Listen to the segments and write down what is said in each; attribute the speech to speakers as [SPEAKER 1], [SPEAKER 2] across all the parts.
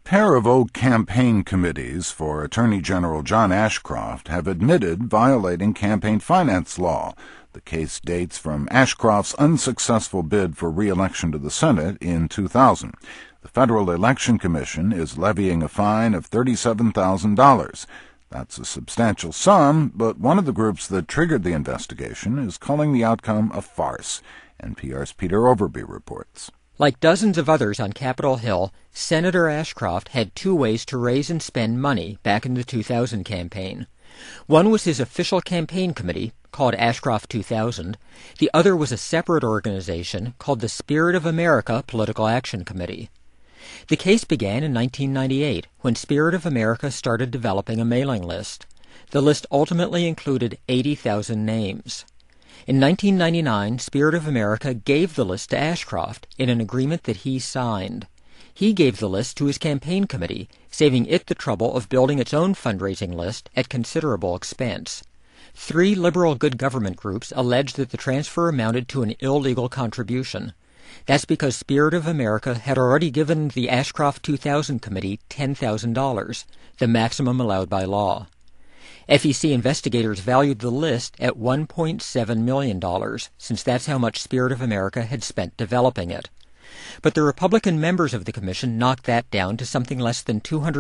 [SPEAKER 1] pair of old campaign committees for Attorney General John Ashcroft have admitted violating campaign finance law. The case dates from Ashcroft's unsuccessful bid for re-election to the Senate in 2000. The Federal Election Commission is levying a fine of $37,000. That's a substantial sum, but one of the groups that triggered the investigation is calling the outcome a farce. NPR's Peter Overby reports.
[SPEAKER 2] Like dozens of others on Capitol Hill, Senator Ashcroft had two ways to raise and spend money back in the 2000 campaign. One was his official campaign committee, called Ashcroft 2000. The other was a separate organization called the Spirit of America Political Action Committee. The case began in 1998, when Spirit of America started developing a mailing list. The list ultimately included 80,000 names. In 1999, Spirit of America gave the list to Ashcroft in an agreement that he signed. He gave the list to his campaign committee, saving it the trouble of building its own fundraising list at considerable expense. 3 liberal good government groups alleged that the transfer amounted to an illegal contribution. That's because Spirit of America had already given the Ashcroft 2000 committee $10,000, the maximum allowed by law. FEC investigators valued the list at $1.7 million, since that's how much Spirit of America had spent developing it. But the Republican members of the commission knocked that down to something less than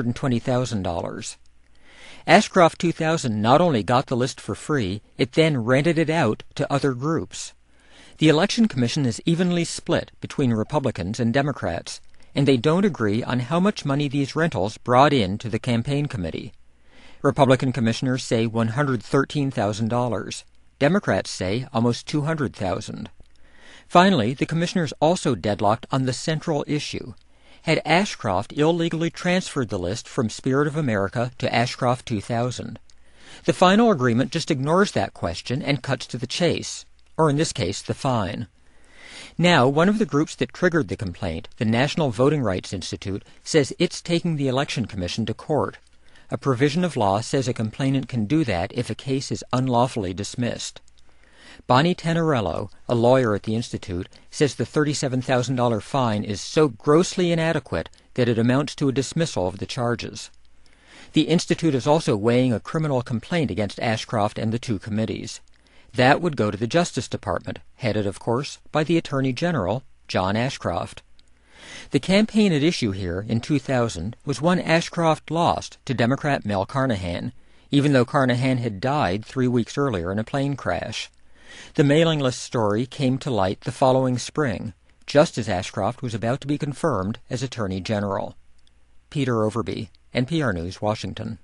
[SPEAKER 2] $220,000. Ashcroft 2000 not only got the list for free, it then rented it out to other groups. The Election Commission is evenly split between Republicans and Democrats, and they don't agree on how much money these rentals brought in to the campaign committee. Republican commissioners say $113,000. Democrats say almost $200,000. Finally, the commissioners also deadlocked on the central issue. Had Ashcroft illegally transferred the list from Spirit of America to Ashcroft 2000? The final agreement just ignores that question and cuts to the chase, or in this case, the fine. Now, one of the groups that triggered the complaint, the National Voting Rights Institute, says it's taking the Election Commission to court. A provision of law says a complainant can do that if a case is unlawfully dismissed. Bonnie Tenorello, a lawyer at the Institute, says the $37,000 fine is so grossly inadequate that it amounts to a dismissal of the charges. The Institute is also weighing a criminal complaint against Ashcroft and the 2 committees. That would go to the Justice Department, headed, of course, by the Attorney General, John Ashcroft. The campaign at issue here in 2000 was one Ashcroft lost to Democrat Mel Carnahan, even though Carnahan had died 3 weeks earlier in a plane crash. The mailing list story came to light the following spring, just as Ashcroft was about to be confirmed as Attorney General. Peter Overby, NPR News, Washington.